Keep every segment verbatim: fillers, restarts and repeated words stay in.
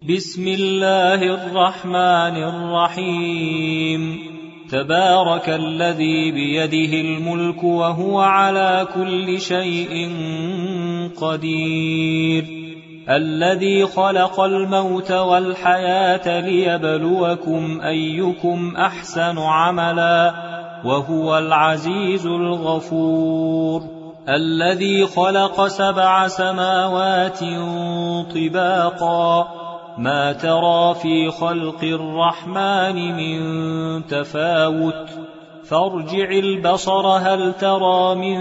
بسم الله الرحمن الرحيم. تبارك الذي بيده الملك وهو على كل شيء قدير، الذي خلق الموت والحياة ليبلوكم أيكم أحسن عملا وهو العزيز الغفور، الذي خلق سبع سماوات طباقا ما ترى في خلق الرحمن من تفاوت فارجع البصر هل ترى من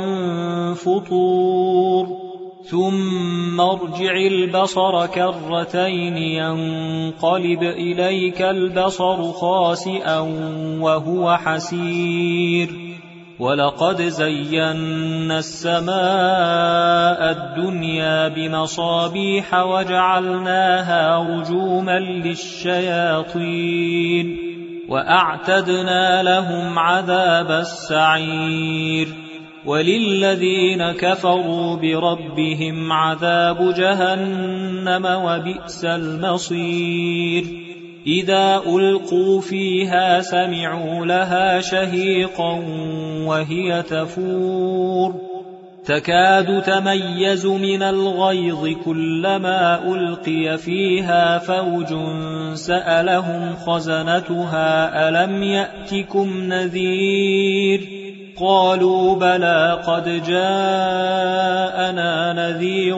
فطور ثم ارجع البصر كرتين ينقلب إليك البصر خاسئا وهو حسير، ولقد زينا السماء الدنيا بمصابيح وجعلناها رجوما للشياطين وأعتدنا لهم عذاب السعير، وللذين كفروا بربهم عذاب جهنم وبئس المصير. إذا ألقوا فيها سمعوا لها شهيقا وهي تفور تكاد تميز من الغيظ كلما ألقي فيها فوج سألهم خزنتها ألم يأتكم نذير قالوا بلى قد جاءنا نذير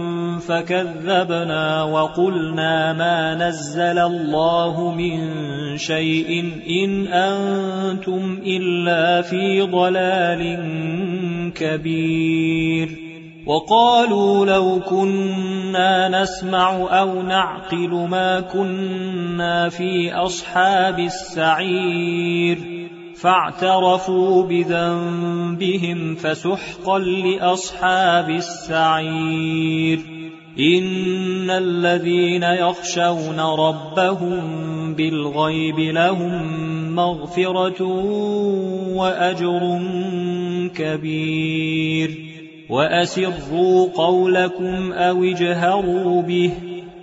فكذبنا وقلنا ما نزل الله من شيء إن أنتم إلا في ضلال كبير. وقالوا لو كنا نسمع أو نعقل ما كنا في أصحاب السعير فاعترفوا بذنبهم فسحقا لأصحاب السعير. إن الذين يخشون ربهم بالغيب لهم مغفرة وأجر كبير. وأسروا قولكم أو اجهروا به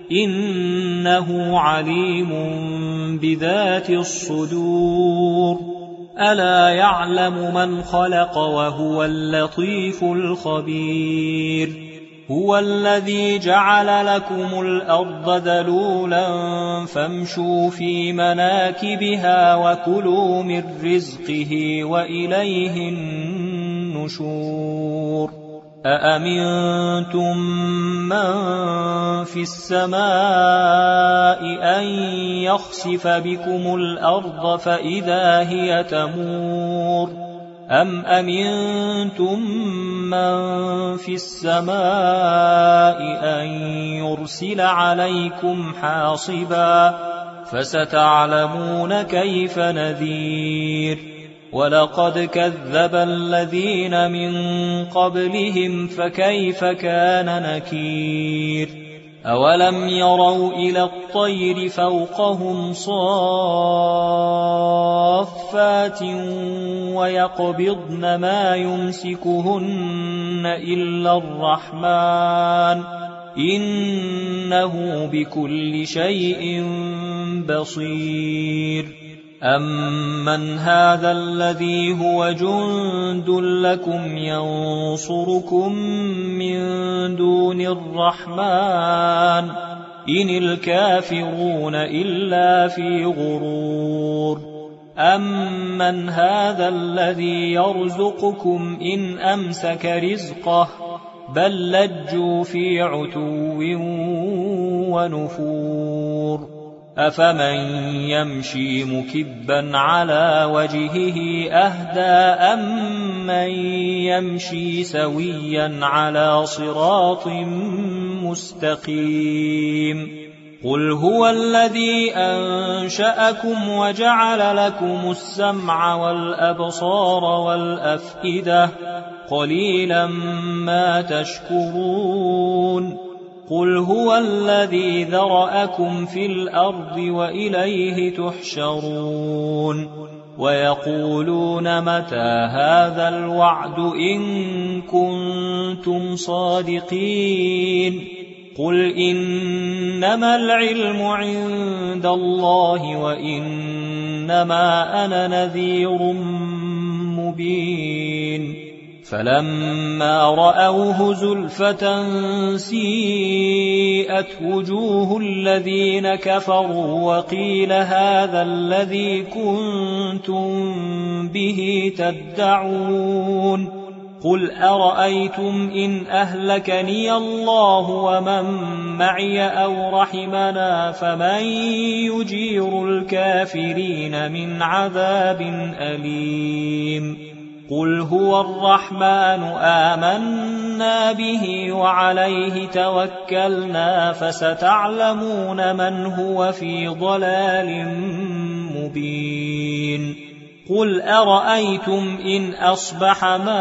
إنه عليم بذات الصدور. ألا يعلم من خلق وهو اللطيف الخبير. هو الذي جعل لكم الأرض ذلولا فامشوا في مناكبها وكلوا من رزقه وإليه النشور. أأمنتم من في السماء أن يخسف بكم الأرض فإذا هي تمور أم أمنتم من في السماء أن يرسل عليكم حاصبا فستعلمون كيف نذير. ولقد كذب الذين من قبلهم فكيف كان نكير. أولم يروا إلى الطير فوقهم صافات ويقبضن ما يمسكهن إلا الرحمن إنه بكل شيء بصير. أمن هذا الذي هو جند لكم ينصركم من دون الرحمن إن الكافرون إلا في غرور. أمن هذا الذي يرزقكم إن أمسك رزقه بل لجوا في عتو ونفور. أفمن يمشي مكبا على وجهه أهدى أمن يمشي سويا على صراط مستقيم. قل هو الذي أنشأكم وجعل لكم السمع والأبصار والأفئدة قليلا ما تشكرون. قل هو الذي ذرأكم في الأرض وإليه تحشرون. ويقولون متى هذا الوعد إن كنتم صادقين قل إنما العلم عند الله وإنما أنا نذير مبين فلما رأوه زلفة سيئت وجوه الذين كفروا وقيل هذا الذي كنتم به تدعون قل أرأيتم إن أهلكني الله ومن معي أو رحمنا فمن يجير الكافرين من عذاب أليم قل هو الرحمن آمنا به وعليه توكلنا فستعلمون من هو في ضلال مبين قل أرأيتم إن أصبح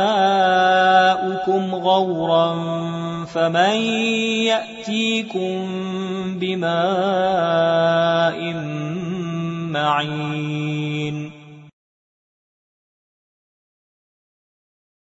ماؤكم غورا فمن يأتيكم بماء معين